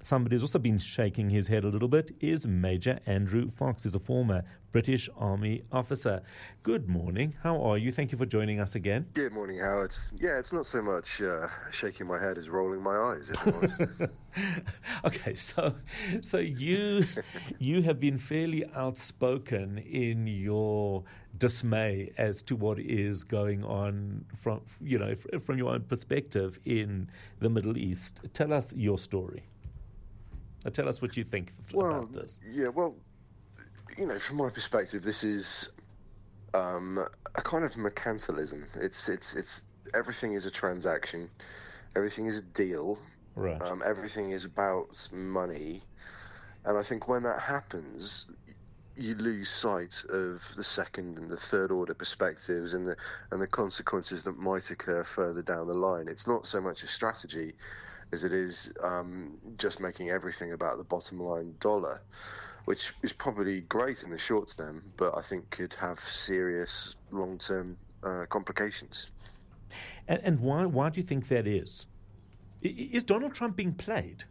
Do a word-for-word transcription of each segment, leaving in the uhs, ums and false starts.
Somebody who's also been shaking his head a little bit is Major Andrew Fox. He's a former British Army officer. Good morning. How are you? Thank you for joining us again. Good morning, Howard. Yeah, it's not so much uh, shaking my head as rolling my eyes, if I'm honest. Okay, so so you you have been fairly outspoken in your dismay as to what is going on from you know from your own perspective in the Middle East. Tell us your story. Now tell us what you think well, about this. Yeah, well, you know, from my perspective, this is um, a kind of mercantilism. It's it's it's everything is a transaction, everything is a deal. Right. Um, everything is about money, and I think when that happens, you lose sight of the second and the third order perspectives and the and the consequences that might occur further down the line. It's not so much a strategy as it is um, just making everything about the bottom line dollar, which is probably great in the short term, but I think could have serious long-term uh, complications. And, and why why do you think that is? Is Donald Trump being played?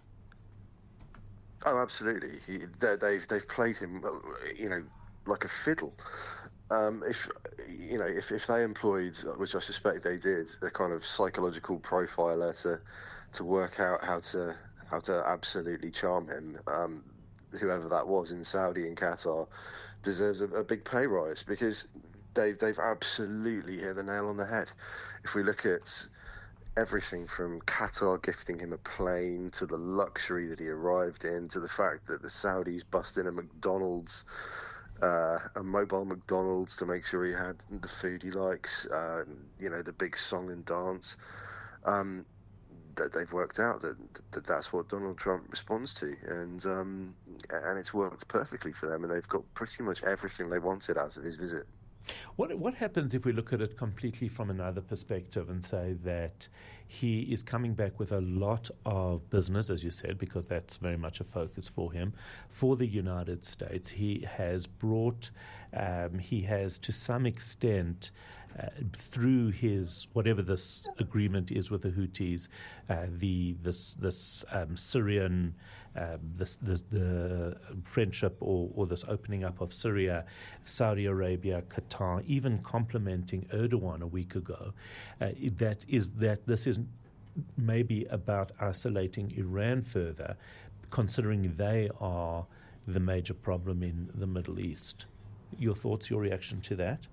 Oh, absolutely. He, they, they've they've played him, you know, like a fiddle. Um, if you know, if, if they employed, which I suspect they did, a kind of psychological profiler to to work out how to how to absolutely charm him, um, whoever that was in Saudi and Qatar deserves a, a big pay rise, because they've they've absolutely hit the nail on the head. If we look at everything from Qatar gifting him a plane to the luxury that he arrived in, to the fact that the Saudis bust in a McDonald's, uh, a mobile McDonald's to make sure he had the food he likes, uh, you know, the big song and dance, um, that they've worked out that, that that's what Donald Trump responds to, and um, and it's worked perfectly for them, and they've got pretty much everything they wanted out of his visit. What what happens if we look at it completely from another perspective and say that he is coming back with a lot of business, as you said, because that's very much a focus for him, for the United States? He has brought, um, he has to some extent, uh, through his whatever this agreement is with the Houthis, uh, the this this um, Syrian. Um, this, this, the friendship or, or this opening up of Syria, Saudi Arabia, Qatar, even complimenting Erdogan a week ago, uh, that is that this is maybe about isolating Iran further, considering they are the major problem in the Middle East. Your thoughts, your reaction to that?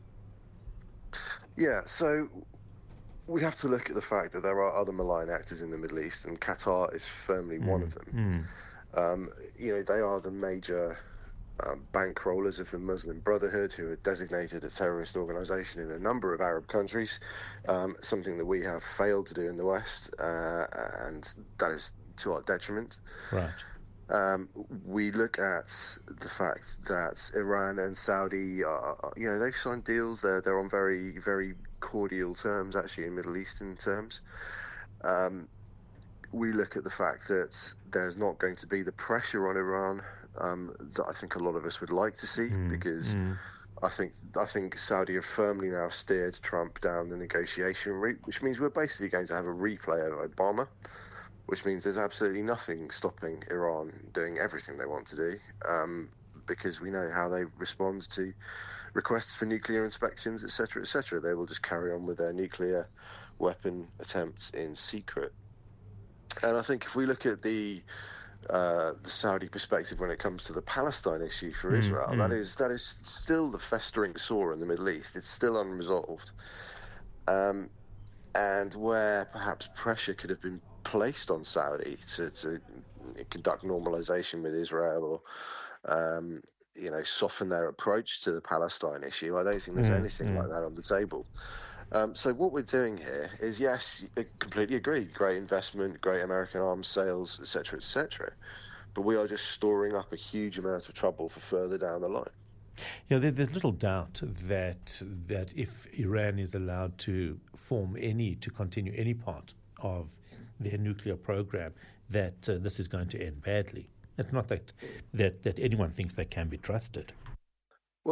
Yeah, so we have to look at the fact that there are other malign actors in the Middle East, and Qatar is firmly mm. one of them. Mm. Um, you know, they are the major um, bankrollers of the Muslim Brotherhood, who are designated a terrorist organisation in a number of Arab countries, um, something that we have failed to do in the West, uh, and that is to our detriment. Right. Um, we look at the fact that Iran and Saudi are, you know, they've signed deals. They're they're on very very cordial terms, actually, in Middle Eastern terms. Um, we look at the fact that there's not going to be the pressure on Iran um, that I think a lot of us would like to see, mm, because mm. I think I think Saudi have firmly now steered Trump down the negotiation route, which means we're basically going to have a replay of Obama, which means there's absolutely nothing stopping Iran doing everything they want to do, um, because we know how they respond to requests for nuclear inspections, et cetera, et cetera. They will just carry on with their nuclear weapon attempts in secret. And I think if we look at the uh, the Saudi perspective when it comes to the Palestine issue for mm, Israel, mm. that is that is still the festering sore in the Middle East. It's still unresolved. Um, and where perhaps pressure could have been placed on Saudi to, to conduct normalization with Israel, or um, you know, soften their approach to the Palestine issue, I don't think there's mm, anything mm. like that on the table. Um, so what we're doing here is, yes, I completely agree, great investment, great American arms sales, et cetera, et cetera. But we are just storing up a huge amount of trouble for further down the line. Yeah, there, there's little doubt that that if Iran is allowed to form any, to continue any part of their nuclear program, that uh, this is going to end badly. It's not that, that that anyone thinks they can be trusted. Well,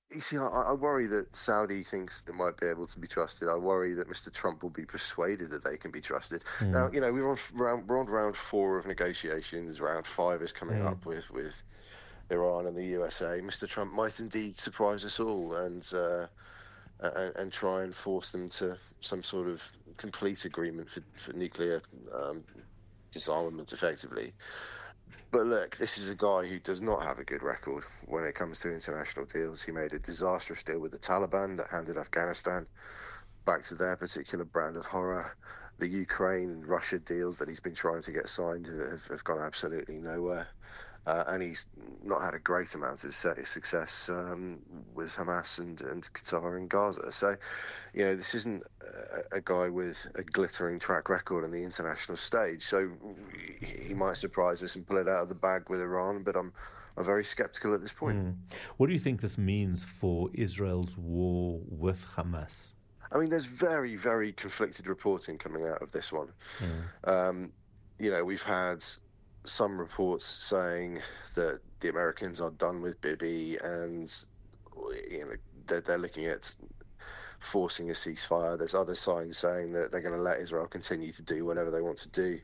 You see, I, I worry that Saudi thinks they might be able to be trusted. I worry that Mister Trump will be persuaded that they can be trusted. Mm. Now, you know, we're on round, we're on round four of negotiations. Round five is coming Mm. up with, with Iran and the U S A. Mister Trump might indeed surprise us all and, uh, and and try and force them to some sort of complete agreement for, for nuclear um, disarmament, effectively. But look, this is a guy who does not have a good record when it comes to international deals. He made a disastrous deal with the Taliban that handed Afghanistan back to their particular brand of horror. The Ukraine and Russia deals that he's been trying to get signed have, have gone absolutely nowhere. Uh, and he's not had a great amount of success um, with Hamas and, and Qatar and Gaza. So, you know, this isn't a, a guy with a glittering track record on the international stage. So he might surprise us and pull it out of the bag with Iran, but I'm I'm very sceptical at this point. Mm. What do you think this means for Israel's war with Hamas? I mean, there's very, very conflicted reporting coming out of this one. Mm. Um, you know, we've had some reports saying that the Americans are done with Bibi and, you know, they're, they're looking at forcing a ceasefire. There's other signs saying that they're going to let Israel continue to do whatever they want to do.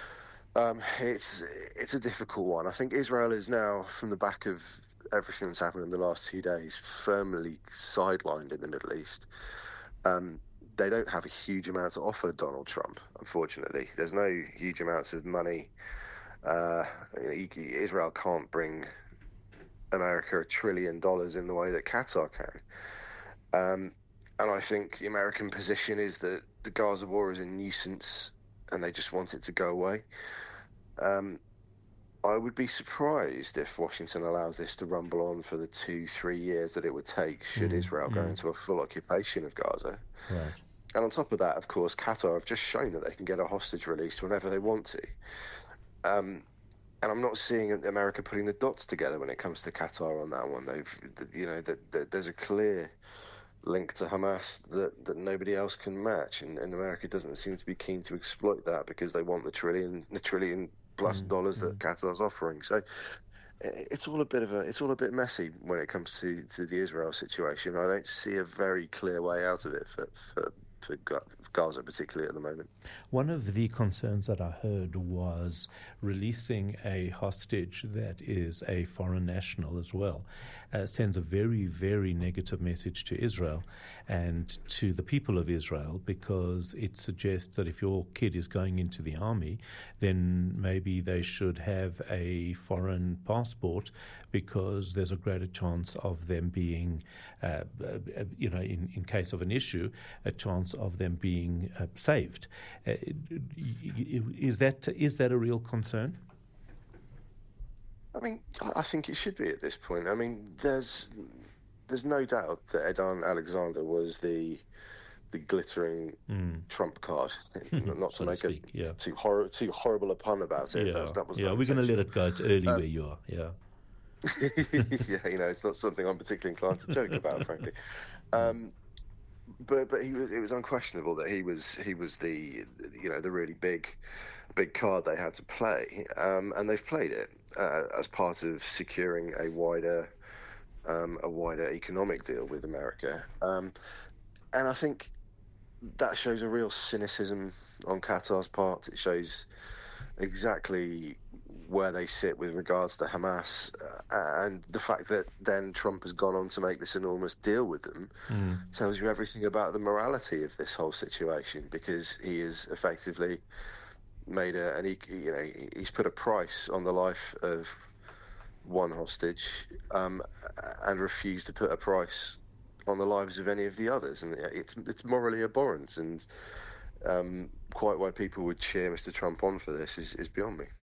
Um, it's it's a difficult one. I think Israel is now, from the back of everything that's happened in the last two days, firmly sidelined in the Middle East. Um, they don't have a huge amount to offer Donald Trump, unfortunately. There's no huge amounts of money. Uh, Israel can't bring America a trillion dollars in the way that Qatar can. Um, and I think the American position is that the Gaza war is a nuisance and they just want it to go away. Um, I would be surprised if Washington allows this to rumble on for the two, three years that it would take should mm, Israel mm. go into a full occupation of Gaza. Right. And on top of that, of course, Qatar have just shown that they can get a hostage released whenever they want to. Um, and I'm not seeing America putting the dots together when it comes to Qatar on that one. They've, you know, that, that there's a clear link to Hamas that, that nobody else can match, and, and America doesn't seem to be keen to exploit that because they want the trillion, the trillion plus mm, dollars mm. that Qatar's offering. So it's all a bit of a, it's all a bit messy when it comes to, to the Israel situation. I don't see a very clear way out of it for for. for Gaza, particularly at the moment. One of the concerns that I heard was releasing a hostage that is a foreign national as well. Uh, sends a very, very negative message to Israel and to the people of Israel, because it suggests that if your kid is going into the army, then maybe they should have a foreign passport, because there's a greater chance of them being, uh, uh, you know, in, in case of an issue, a chance of them being uh, saved. Uh, is that is that a real concern? I mean, I think it should be at this point. I mean, there's there's no doubt that Edan Alexander was the the glittering mm. trump card. Not so to make to speak, a yeah. too hor- too horrible a pun about it. Yeah, that was, that was yeah. We're going to let it go. It's early um, where you are. Yeah. Yeah, you know, it's not something I'm particularly inclined to joke about, frankly. Um, but but he was it was unquestionable that he was he was the you know the really big big card they had to play, um, and they've played it uh, as part of securing a wider um, a wider economic deal with America, um, and I think that shows a real cynicism on Qatar's part. It shows exactly where they sit with regards to Hamas, uh, and the fact that then Trump has gone on to make this enormous deal with them mm. tells you everything about the morality of this whole situation, because he is effectively made a, and he, you know, he's put a price on the life of one hostage, um, and refused to put a price on the lives of any of the others, and it's it's morally abhorrent, and um, quite why people would cheer Mister Trump on for this is, is beyond me.